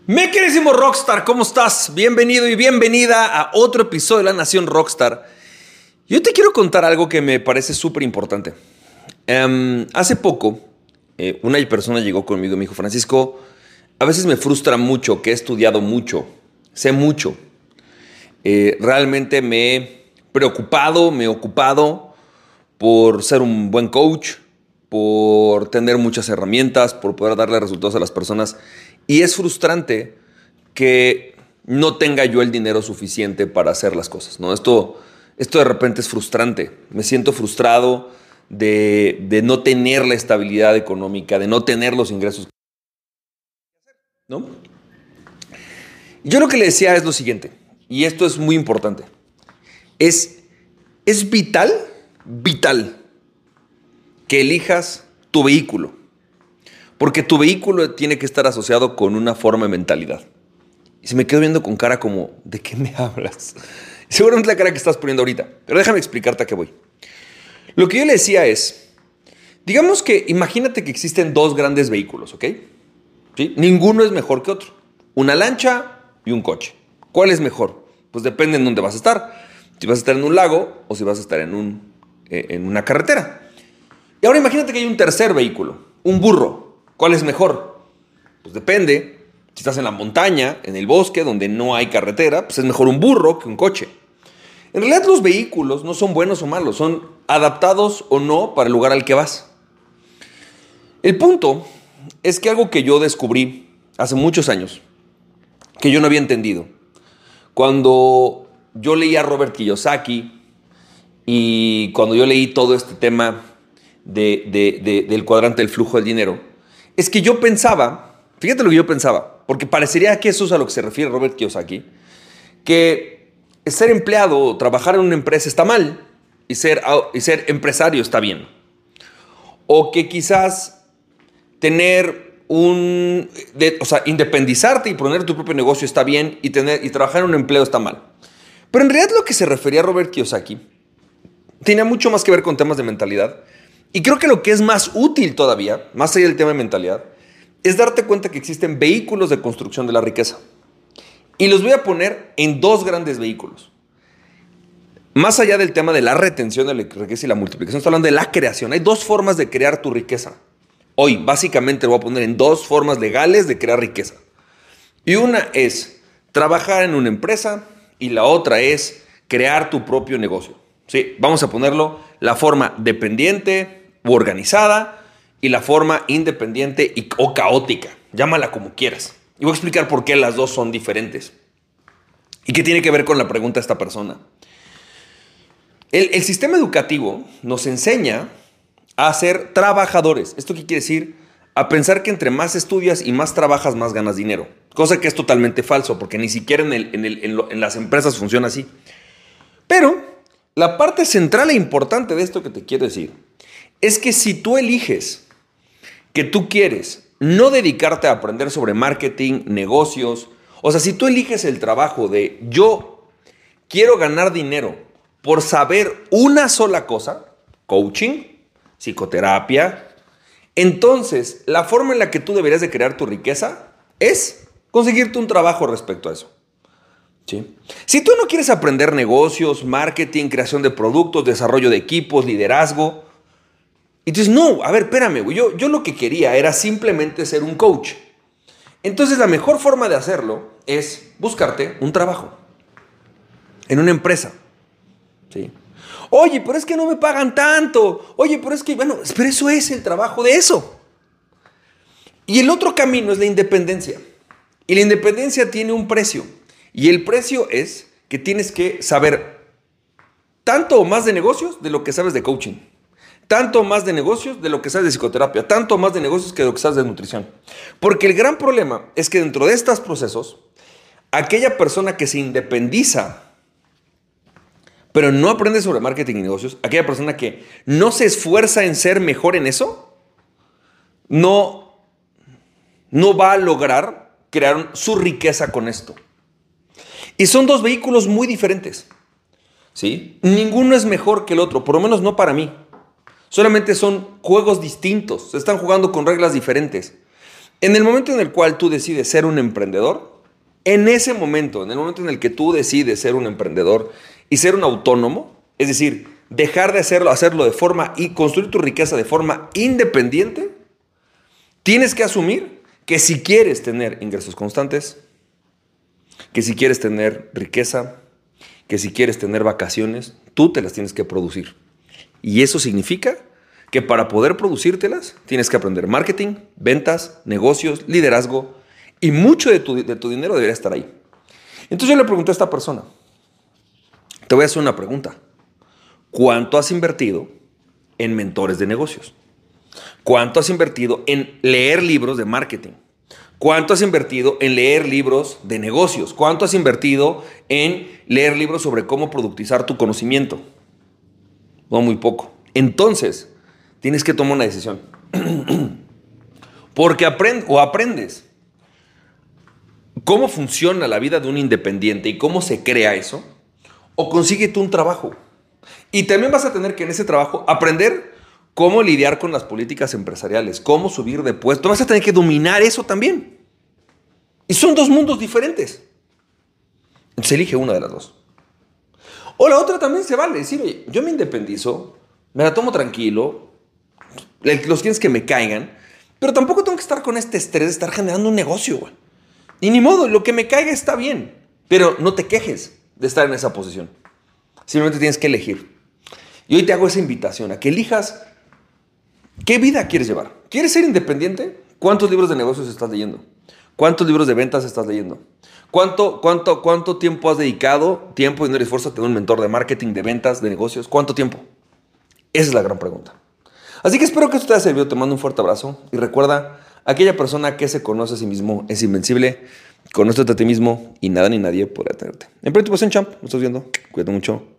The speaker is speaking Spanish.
Mi queridísimo Rockstar, ¿cómo estás? Bienvenido y bienvenida a otro episodio de La Nación Rockstar. Yo te quiero contar algo que me parece súper importante. Hace poco, una persona llegó conmigo y me dijo: Francisco, a veces me frustra mucho que he estudiado mucho, sé mucho. Realmente me he preocupado, me he ocupado por ser un buen coach, por tener muchas herramientas, por poder darle resultados a las personas. Y es frustrante que no tenga yo el dinero suficiente para hacer las cosas, ¿no? Esto de repente es frustrante. Me siento frustrado de no tener la estabilidad económica, de no tener los ingresos, ¿no? Yo lo que le decía es lo siguiente, y esto es muy importante. Es vital que elijas tu vehículo. Porque tu vehículo tiene que estar asociado con una forma de mentalidad. Y se me quedó viendo con cara como, ¿de qué me hablas? Seguramente la cara que estás poniendo ahorita. Pero déjame explicarte a qué voy. Lo que yo le decía es, digamos que imagínate que existen dos grandes vehículos, ¿ok? ¿Sí? Ninguno es mejor que otro. Una lancha y un coche. ¿Cuál es mejor? Pues depende en dónde vas a estar. Si vas a estar en un lago o si vas a estar en una carretera. Y ahora imagínate que hay un tercer vehículo, un burro. ¿Cuál es mejor? Pues depende. Si estás en la montaña, en el bosque, donde no hay carretera, pues es mejor un burro que un coche. En realidad los vehículos no son buenos o malos, son adaptados o no para el lugar al que vas. El punto es que algo que yo descubrí hace muchos años, que yo no había entendido, cuando yo leí a Robert Kiyosaki y cuando yo leí todo este tema del cuadrante del flujo del dinero, es que yo pensaba, fíjate lo que yo pensaba, porque parecería que eso es a lo que se refiere Robert Kiyosaki, que ser empleado o trabajar en una empresa está mal y ser empresario está bien. O que quizás independizarte y poner tu propio negocio está bien y trabajar en un empleo está mal. Pero en realidad lo que se refería a Robert Kiyosaki tenía mucho más que ver con temas de mentalidad. Y creo que lo que es más útil todavía, más allá del tema de mentalidad, es darte cuenta que existen vehículos de construcción de la riqueza. Y los voy a poner en dos grandes vehículos. Más allá del tema de la retención de la riqueza y la multiplicación, estoy hablando de la creación. Hay dos formas de crear tu riqueza. Hoy, básicamente, lo voy a poner en dos formas legales de crear riqueza. Y una es trabajar en una empresa y la otra es crear tu propio negocio. Sí, vamos a ponerlo la forma dependiente o organizada y la forma independiente o caótica. Llámala como quieras. Y voy a explicar por qué las dos son diferentes. Y qué tiene que ver con la pregunta de esta persona. El sistema educativo nos enseña a ser trabajadores. ¿Esto qué quiere decir? A pensar que entre más estudias y más trabajas, más ganas dinero. Cosa que es totalmente falso, porque ni siquiera en las empresas funciona así. Pero la parte central e importante de esto que te quiero decir es que si tú eliges que tú quieres no dedicarte a aprender sobre marketing, negocios, o sea, si tú eliges el trabajo de yo quiero ganar dinero por saber una sola cosa, coaching, psicoterapia, entonces la forma en la que tú deberías de crear tu riqueza es conseguirte un trabajo respecto a eso. ¿Sí? Si tú no quieres aprender negocios, marketing, creación de productos, desarrollo de equipos, liderazgo, y dices, no, a ver, espérame, güey, yo lo que quería era simplemente ser un coach. Entonces la mejor forma de hacerlo es buscarte un trabajo en una empresa. ¿Sí? Oye, pero es que no me pagan tanto. Oye, pero es que, bueno, pero eso es el trabajo de eso. Y el otro camino es la independencia. Y la independencia tiene un precio. Y el precio es que tienes que saber tanto o más de negocios de lo que sabes de coaching. Tanto más de negocios de lo que sabes de psicoterapia. Tanto más de negocios que de lo que sabes de nutrición. Porque el gran problema es que dentro de estos procesos, aquella persona que se independiza, pero no aprende sobre marketing y negocios, aquella persona que no se esfuerza en ser mejor en eso, no va a lograr crear su riqueza con esto. Y son dos vehículos muy diferentes, ¿sí? Ninguno es mejor que el otro, por lo menos no para mí. Solamente son juegos distintos, se están jugando con reglas diferentes. En el momento en el cual tú decides ser un emprendedor, en ese momento, en el momento en el que tú decides ser un emprendedor y ser un autónomo, es decir, dejar de hacerlo de forma y construir tu riqueza de forma independiente, tienes que asumir que si quieres tener ingresos constantes, que si quieres tener riqueza, que si quieres tener vacaciones, tú te las tienes que producir. Y eso significa que para poder producírtelas tienes que aprender marketing, ventas, negocios, liderazgo y mucho de tu dinero debería estar ahí. Entonces yo le pregunté a esta persona, te voy a hacer una pregunta. ¿Cuánto has invertido en mentores de negocios? ¿Cuánto has invertido en leer libros de marketing? ¿Cuánto has invertido en leer libros de negocios? ¿Cuánto has invertido en leer libros sobre cómo productizar tu conocimiento? No, muy poco. Entonces, tienes que tomar una decisión. Porque aprendes cómo funciona la vida de un independiente y cómo se crea eso, o consíguete un trabajo. Y también vas a tener que en ese trabajo aprender cómo lidiar con las políticas empresariales, cómo subir de puesto. Vas a tener que dominar eso también. Y son dos mundos diferentes. Entonces elige una de las dos. O la otra también se vale. Decir, oye, yo me independizo, me la tomo tranquilo, los clientes que me caigan, pero tampoco tengo que estar con este estrés de estar generando un negocio, güey. Y ni modo, lo que me caiga está bien, pero no te quejes de estar en esa posición. Simplemente tienes que elegir. Y hoy te hago esa invitación a que elijas qué vida quieres llevar. ¿Quieres ser independiente? ¿Cuántos libros de negocios estás leyendo? ¿Cuántos libros de ventas estás leyendo? ¿Cuánto tiempo has dedicado, tiempo, dinero y esfuerzo a tener un mentor de marketing, de ventas, de negocios? ¿Cuánto tiempo? Esa es la gran pregunta. Así que espero que esto te haya servido. Te mando un fuerte abrazo. Y recuerda, aquella persona que se conoce a sí mismo es invencible. Conócete a ti mismo y nada ni nadie podrá tenerte. En Emprende tu pasión, champ. Nos estás viendo. Cuídate mucho.